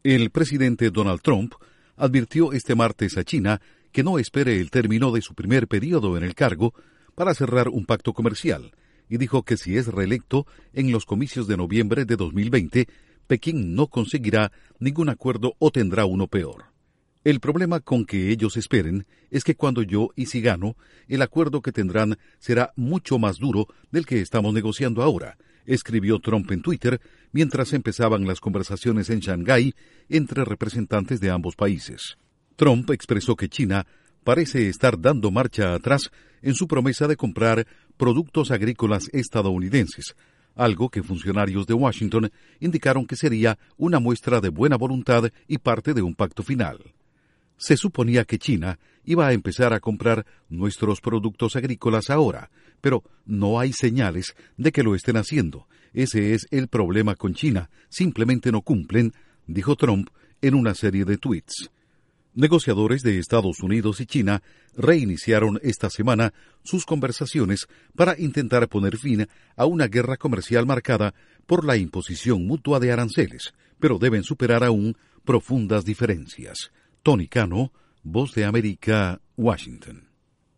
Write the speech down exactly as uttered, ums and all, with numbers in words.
El presidente Donald Trump advirtió este martes a China que no espere el término de su primer periodo en el cargo para cerrar un pacto comercial, y dijo que si es reelecto en los comicios de noviembre de dos mil veinte, Pekín no conseguirá ningún acuerdo o tendrá uno peor. El problema con que ellos esperen es que cuando yo y si gano, el acuerdo que tendrán será mucho más duro del que estamos negociando ahora, escribió Trump en Twitter mientras empezaban las conversaciones en Shanghái entre representantes de ambos países. Trump expresó que China parece estar dando marcha atrás en su promesa de comprar productos agrícolas estadounidenses, algo que funcionarios de Washington indicaron que sería una muestra de buena voluntad y parte de un pacto final. Se suponía que China iba a empezar a comprar nuestros productos agrícolas ahora, pero no hay señales de que lo estén haciendo. Ese es el problema con China. Simplemente no cumplen, dijo Trump en una serie de tweets. Negociadores de Estados Unidos y China reiniciaron esta semana sus conversaciones para intentar poner fin a una guerra comercial marcada por la imposición mutua de aranceles, pero deben superar aún profundas diferencias. Tony Cano, Voz de América, Washington.